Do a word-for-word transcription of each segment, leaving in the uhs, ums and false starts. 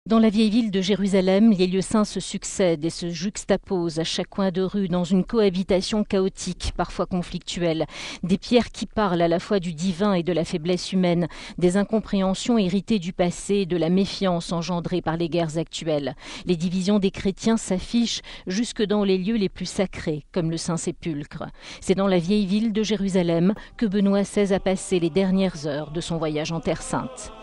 Dans la vieille ville de Jérusalem, les lieux saints se succèdent et se juxtaposent à chaque coin de rue dans une cohabitation chaotique, parfois conflictuelle. Des pierres qui parlent à la fois du divin et de la faiblesse humaine, des incompréhensions héritées du passé et de la méfiance engendrée par les guerres actuelles. Les divisions des chrétiens s'affichent jusque dans les lieux les plus sacrés, comme le Saint-Sépulcre. C'est dans la vieille ville de Jérusalem que Benoît seize a passé les dernières heures de son voyage en Terre Sainte.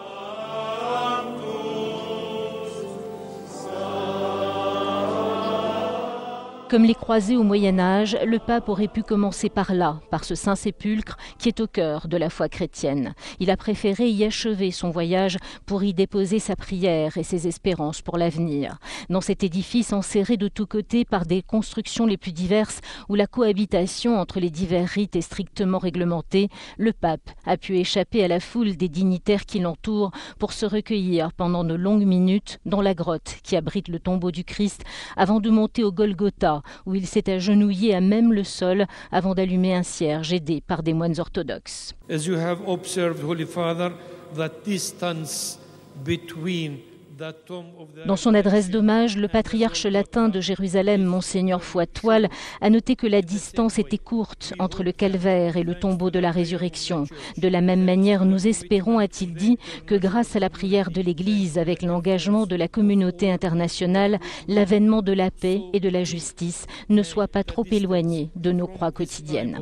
Comme les croisés au Moyen-Âge, le pape aurait pu commencer par là, par ce Saint-Sépulcre qui est au cœur de la foi chrétienne. Il a préféré y achever son voyage pour y déposer sa prière et ses espérances pour l'avenir. Dans cet édifice enserré de tous côtés par des constructions les plus diverses, où la cohabitation entre les divers rites est strictement réglementée, le pape a pu échapper à la foule des dignitaires qui l'entourent pour se recueillir pendant de longues minutes dans la grotte qui abrite le tombeau du Christ avant de monter au Golgotha, où il s'est agenouillé à même le sol avant d'allumer un cierge aidé par des moines orthodoxes. As you have observed, Holy Father, that distance between Dans son adresse d'hommage, le patriarche latin de Jérusalem, Monseigneur Foix-Toile, a noté que la distance était courte entre le calvaire et le tombeau de la résurrection. De la même manière, nous espérons, a-t-il dit, que grâce à la prière de l'Église, avec l'engagement de la communauté internationale, l'avènement de la paix et de la justice ne soit pas trop éloigné de nos croix quotidiennes.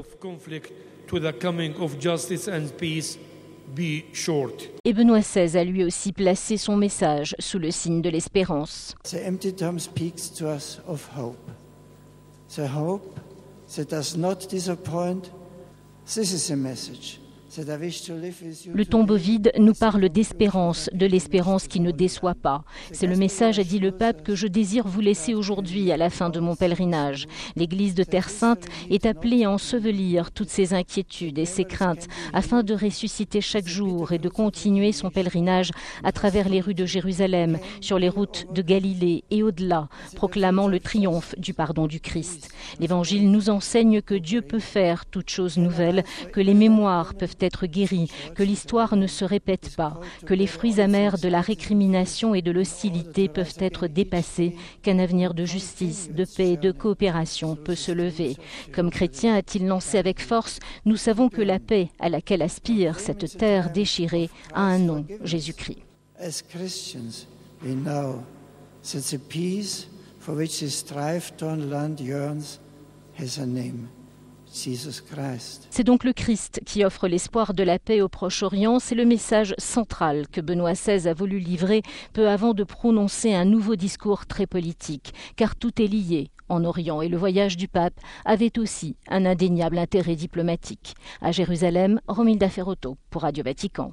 Et Benoît seize a lui aussi placé son message sous le signe de l'espérance. The empty tomb speaks to us of hope. The hope that does not disappoint. This is the message. Le tombeau vide nous parle d'espérance, de l'espérance qui ne déçoit pas. C'est le message, a dit le pape, que je désire vous laisser aujourd'hui à la fin de mon pèlerinage. L'Église de Terre Sainte est appelée à ensevelir toutes ses inquiétudes et ses craintes afin de ressusciter chaque jour et de continuer son pèlerinage à travers les rues de Jérusalem, sur les routes de Galilée et au-delà, proclamant le triomphe du pardon du Christ. L'Évangile nous enseigne que Dieu peut faire toutes choses nouvelles, que les mémoires peuvent être être guéris, que l'histoire ne se répète pas, que les fruits amers de la récrimination et de l'hostilité peuvent être dépassés, qu'un avenir de justice, de paix et de coopération peut se lever. Comme chrétien, a-t-il lancé avec force, nous savons que la paix à laquelle aspire cette terre déchirée a un nom, Jésus-Christ. As Christians, we know that the peace for which this strife-torn land yearns has a name. C'est donc le Christ qui offre l'espoir de la paix au Proche-Orient. C'est le message central que Benoît seize a voulu livrer peu avant de prononcer un nouveau discours très politique. Car tout est lié en Orient et le voyage du pape avait aussi un indéniable intérêt diplomatique. À Jérusalem, Romilda Ferrotto pour Radio Vatican.